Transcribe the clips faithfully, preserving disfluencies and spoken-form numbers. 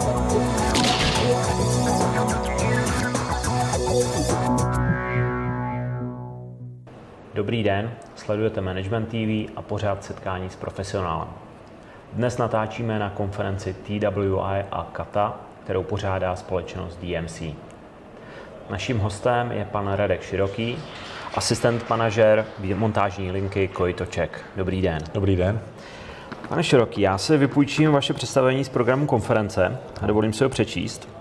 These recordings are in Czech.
Dobrý den, sledujete Management T V a pořád setkání s profesionálem. Dnes natáčíme na konferenci T W I a Kata, kterou pořádá společnost D M C. Naším hostem je pan Radek Široký, asistent manažer montážní linky Kojito Czech. Dobrý den. Dobrý den. Pane Široký, já si vypůjčím vaše představení z programu konference a dovolím si ho přečíst.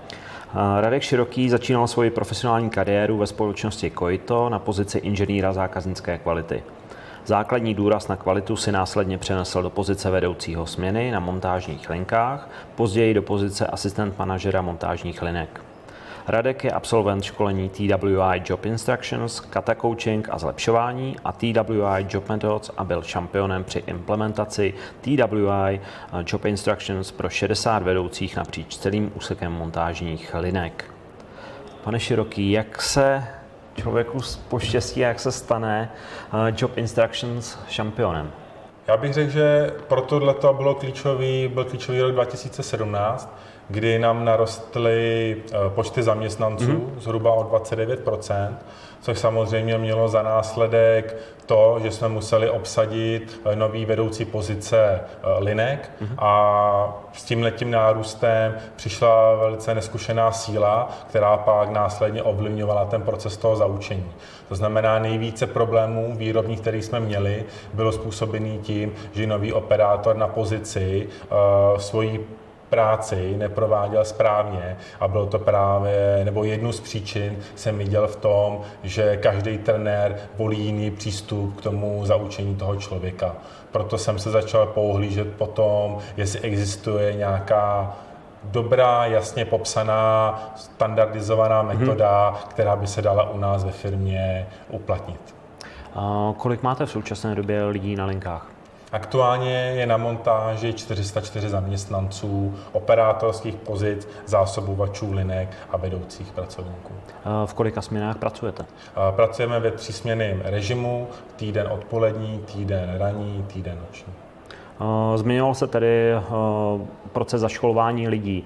Radek Široký začínal svoji profesionální kariéru ve společnosti Kojito na pozici inženýra zákaznické kvality. Základní důraz na kvalitu si následně přenesl do pozice vedoucího směny na montážních linkách, později do pozice asistent manažera montážních linek. Radek je absolvent školení T W I Job Instructions, Kata Coaching a zlepšování a T W I Job Methods a byl šampionem při implementaci T W I Job Instructions pro šedesát vedoucích napříč celým úsekem montážních linek. Pane Široký, jak se člověku poštěstí a jak se stane Job Instructions šampionem? Já bych řekl, že pro tohleto bylo klíčový, byl klíčový rok dva tisíce sedmnáct, kdy nám narostly počty zaměstnanců mm-hmm. zhruba o dvacet devět procent, což samozřejmě mělo za následek to, že jsme museli obsadit nový vedoucí pozice linek mm-hmm. a s tímhletím nárůstem přišla velice neskušená síla, která pak následně ovlivňovala ten proces toho zaučení. To znamená, nejvíce problémů výrobních, který jsme měli, bylo způsobený tím, že nový operátor na pozici uh, svojí práci neprováděl správně a bylo to právě, nebo jednu z příčin jsem viděl v tom, že každý trenér volí jiný přístup k tomu zaučení toho člověka. Proto jsem se začal pouhlížet po tom, jestli existuje nějaká dobrá, jasně popsaná, standardizovaná metoda, hmm. která by se dala u nás ve firmě uplatnit. A kolik máte v současné době lidí na linkách? Aktuálně je na montáži čtyři sta čtyři zaměstnanců, operátorských pozic, zásobovačů linek a vedoucích pracovníků. V kolika směnách pracujete? Pracujeme ve třísměnném režimu, týden odpolední, týden ranní, týden noční. Zmiňoval se tedy proces zaškolování lidí.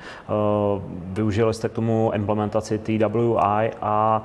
Využili jste k tomu implementaci T W I a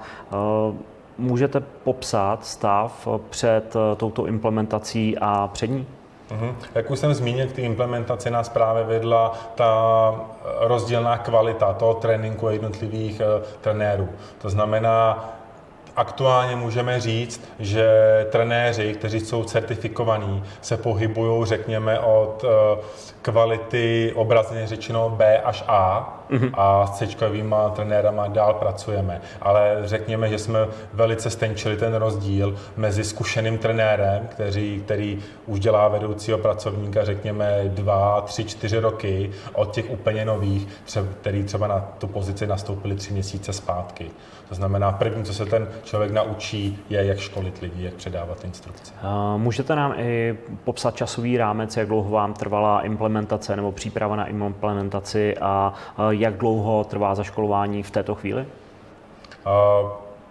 můžete popsat stav před touto implementací a před ní? Uhum. Jak už jsem zmínil, k té implementaci nás právě vedla ta rozdílná kvalita toho tréninku jednotlivých uh, trenérů. To znamená, aktuálně můžeme říct, že trenéři, kteří jsou certifikovaní, se pohybují, řekněme, od uh, kvality obrazně řečeno B až A mm-hmm. a s C-čkovýma trenérama dál pracujeme. Ale řekněme, že jsme velice stenčili ten rozdíl mezi zkušeným trenérem, který, který už dělá vedoucího pracovníka, řekněme, dva, tři, čtyři roky, od těch úplně nových, třeba, který třeba na tu pozici nastoupili tři měsíce zpátky. To znamená, první, co se ten člověk naučí, je, jak školit lidi, jak předávat instrukce. Můžete nám i popsat časový rámec, jak dlouho vám trvala implementace nebo příprava na implementaci a jak dlouho trvá zaškolování v této chvíli? Uh,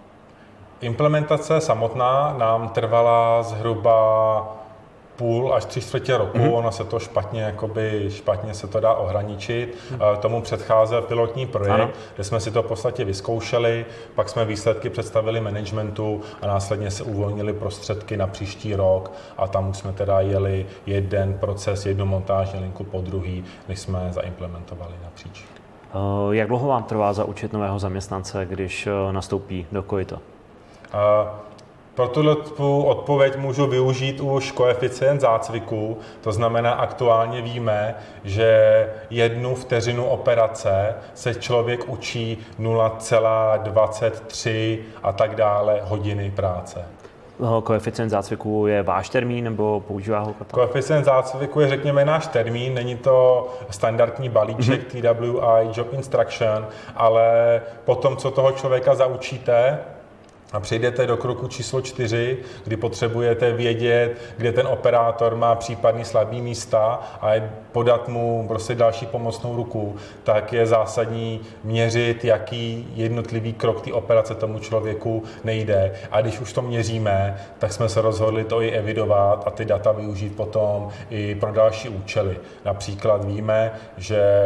implementace samotná nám trvala zhruba půl až tři čtvrtě roku, mm-hmm. ono se to špatně, jakoby, špatně se to dá ohraničit. Mm-hmm. Tomu předcházel pilotní projekt, ano. kde jsme si to v podstatě vyzkoušeli, pak jsme výsledky představili managementu a následně se uvolnili prostředky na příští rok a tam už jsme teda jeli jeden proces, jednu montážní linku po druhý, než jsme zaimplementovali napříč. Jak dlouho vám trvá zaučit nového zaměstnance, když nastoupí do Kojito? Uh, Pro tuto odpověď můžu využít už koeficient zácviku, to znamená aktuálně víme, že jednu vteřinu operace se člověk učí nula celá dvacet tři a tak dále hodiny práce. Koeficient zácviku je váš termín nebo používá ho Kata? Koeficient zácviku je, řekněme, náš termín, není to standardní balíček mm-hmm. T W I Job Instruction, ale potom, co toho člověka zaučíte, a přejdete do kroku číslo čtyři, kdy potřebujete vědět, kde ten operátor má případný slabý místa a podat mu prostě další pomocnou ruku, tak je zásadní měřit, jaký jednotlivý krok té operace tomu člověku nejde. A když už to měříme, tak jsme se rozhodli to i evidovat a ty data využít potom i pro další účely. Například víme, že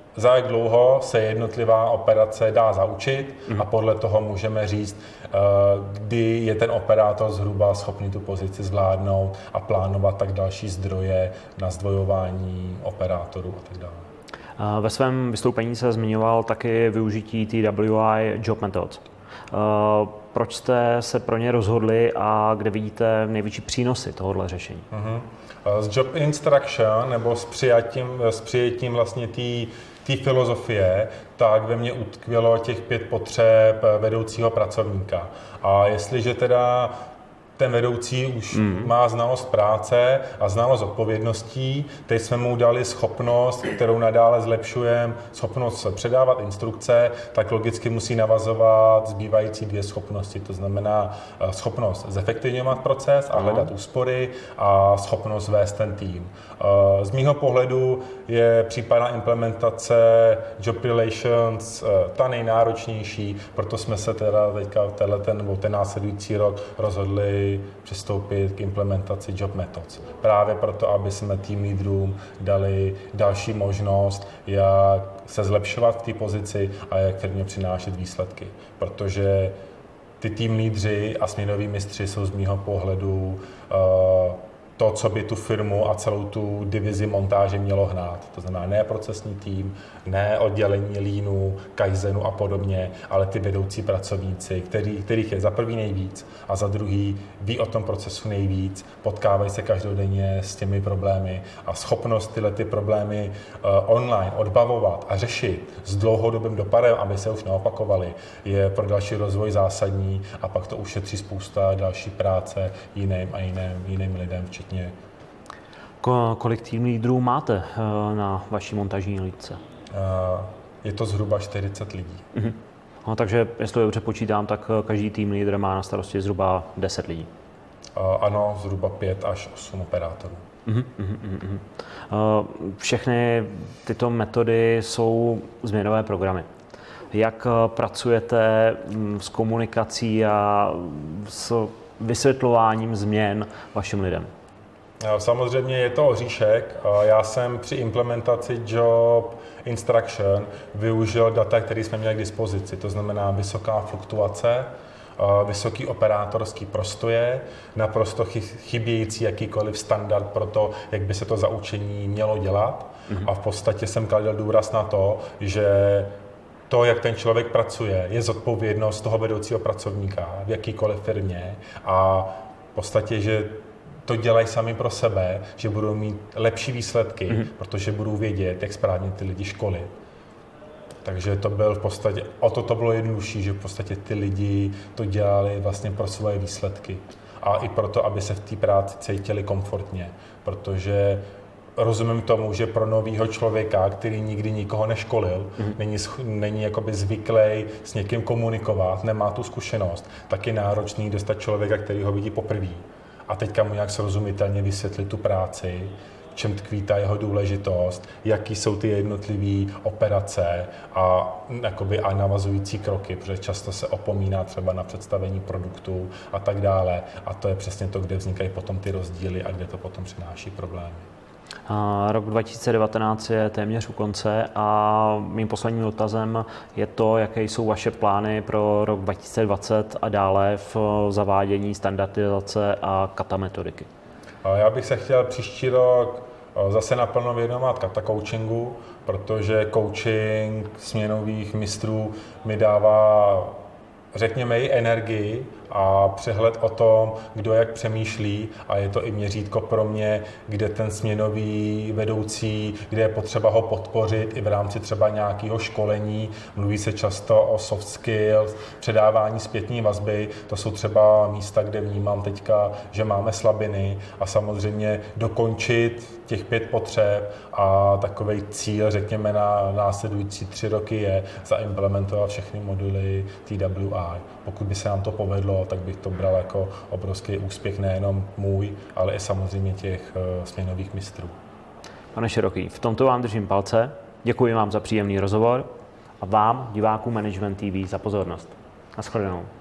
za jak dlouho se jednotlivá operace dá zaučit a podle toho můžeme říct, kdy je ten operátor zhruba schopný tu pozici zvládnout a plánovat tak další zdroje na zdvojování operátorů a tak dále. Ve svém vystoupení se zmiňoval taky využití T W I Job Methods. Proč jste se pro ně rozhodli a kde vidíte největší přínosy tohoto řešení? Uh-huh. S Job Instruction nebo s přijetím, s přijetím vlastně té filozofie, tak ve mně utkvělo těch pět potřeb vedoucího pracovníka. A jestliže teda ten vedoucí už mm. má znalost práce a znalost odpovědností. Teď jsme mu dali schopnost, kterou nadále zlepšujeme, schopnost předávat instrukce, tak logicky musí navazovat zbývající dvě schopnosti. To znamená schopnost zefektivňovat proces a hledat úspory a schopnost vést ten tým. Z mýho pohledu je případná implementace Job Relations ta nejnáročnější, proto jsme se teda teďka ten, nebo ten následující rok rozhodli přistoupit k implementaci Job Methods. Právě proto, aby jsme tým lídrům dali další možnost, jak se zlepšovat v té pozici a jak firmě přinášet výsledky. Protože ty tým lídři a směnoví mistři jsou z mýho pohledu uh, to, co by tu firmu a celou tu divizi montáže mělo hnát. To znamená ne procesní tým, ne oddělení línu, kaizenu a podobně, ale ty vedoucí pracovníci, který, kterých je za prvý nejvíc a za druhý ví o tom procesu nejvíc, potkávají se každodenně s těmi problémy a schopnost tyhle ty problémy uh, online odbavovat a řešit s dlouhodobým dopadem, aby se už neopakovaly, je pro další rozvoj zásadní a pak to ušetří spousta další práce jiným a jiným, jiným lidem, včetně. Kolik tým lídrů máte na vaší montažní hlídce? Je to zhruba čtyřicet lidí. Uh-huh. No, takže, jestli dobře počítám, tak každý tým lídr má na starosti zhruba deset lidí. Ano, zhruba pět až osm operátorů. Uh-huh, uh-huh, uh-huh. Všechny tyto metody jsou změnové programy. Jak pracujete s komunikací a s vysvětlováním změn vašim lidem? Samozřejmě je to oříšek. Já jsem při implementaci Job Instruction využil data, které jsme měli k dispozici. To znamená vysoká fluktuace, vysoký operátorský prostoje, naprosto chybějící jakýkoliv standard pro to, jak by se to zaučení mělo dělat. Mm-hmm. A v podstatě jsem kladl důraz na to, že to, jak ten člověk pracuje, je zodpovědnost toho vedoucího pracovníka v jakýkoliv firmě a v podstatě, že to dělají sami pro sebe, že budou mít lepší výsledky, mm-hmm. protože budou vědět, jak správně ty lidi školit. Takže to byl v podstatě, o to to bylo jednodušší, že v podstatě ty lidi to dělali vlastně pro svoje výsledky. A i proto, aby se v té práci cítili komfortně, protože rozumím tomu, že pro novýho člověka, který nikdy nikoho neškolil, mm-hmm. není, není jakoby zvyklý s někým komunikovat, nemá tu zkušenost, tak je náročný dostat člověka, který ho vidí poprvé. A teďka mu nějak srozumitelně vysvětlit tu práci, v čem tkví ta jeho důležitost, jaký jsou ty jednotlivé operace a, jakoby, a navazující kroky, protože často se opomíná třeba na představení produktů a tak dále. A to je přesně to, kde vznikají potom ty rozdíly a kde to potom přináší problémy. A rok dva tisíce devatenáct je téměř u konce a mým posledním dotazem je to, jaké jsou vaše plány pro rok dva tisíce dvacet a dále v zavádění standardizace a kata metodiky. Já bych se chtěl příští rok zase naplno věnovat kata coachingu, protože coaching směnových mistrů mi dává, řekněme, i energii a přehled o tom, kdo jak přemýšlí a je to i měřítko pro mě, kde ten směnový vedoucí, kde je potřeba ho podpořit i v rámci třeba nějakého školení. Mluví se často o soft skills, předávání zpětní vazby, to jsou třeba místa, kde vnímám teďka, že máme slabiny a samozřejmě dokončit těch pět potřeb a takovej cíl, řekněme, na následující tři roky je zaimplementovat všechny moduly T W I. Pokud by se nám to povedlo, tak bych to bral jako obrovský úspěch nejenom můj, ale i samozřejmě těch uh, směnových mistrů. Pane Široký, v tomto vám držím palce. Děkuji vám za příjemný rozhovor a vám, divákům Management T V, za pozornost. Naschledanou.